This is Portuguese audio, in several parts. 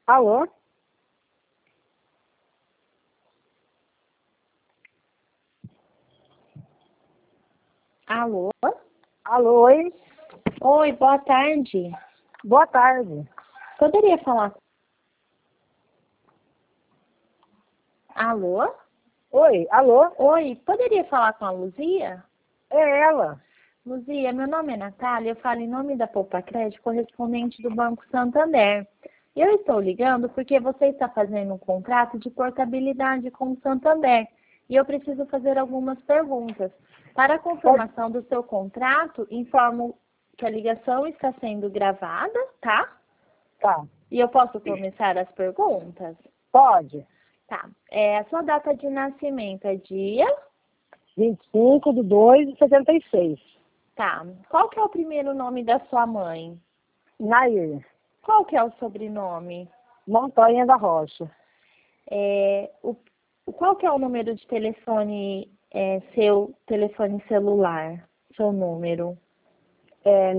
Alô? Alô? Alô, oi? Oi, boa tarde. Boa tarde. Poderia falar? Alô? Oi, alô? Oi, poderia falar com a Luzia? É ela. Luzia, meu nome é Natália, eu falo em nome da Poupa Crédito, correspondente do Banco Santander. Eu estou ligando porque você está fazendo um contrato de portabilidade com o Santander e eu preciso fazer algumas perguntas. Para a confirmação do seu contrato, informo que a ligação está sendo gravada, tá? Tá. E eu posso começar as perguntas? Pode. Tá. A sua data de nascimento é dia? 25/2/76. Tá. Qual que é o primeiro nome da sua mãe? Nair. Qual que é o sobrenome? Montanha da Rocha. Qual que é o número de telefone, seu telefone celular? Seu número? É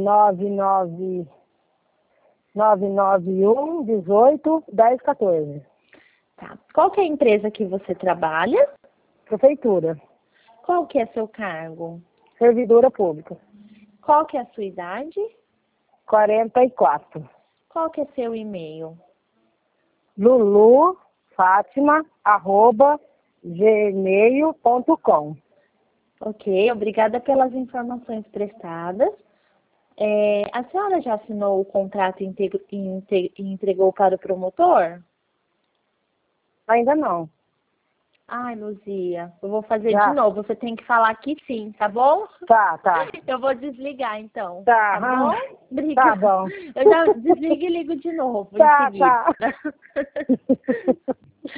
991181014. Tá. Qual que é a empresa que você trabalha? Prefeitura. Qual que é seu cargo? Servidora pública. Qual que é a sua idade? 44. Qual que é seu e-mail? lulufatima@gmail.com. Ok, obrigada pelas informações prestadas. A senhora já assinou o contrato e entregou para o promotor? Ainda não. Ai, Luzia, eu vou fazer de Já. novo. Você tem que falar que sim, tá bom? Tá, tá. Eu vou desligar então, Tá. tá bom? Tá Obrigada. bom. Eu já desligo e ligo de novo em Tá, seguida. tá.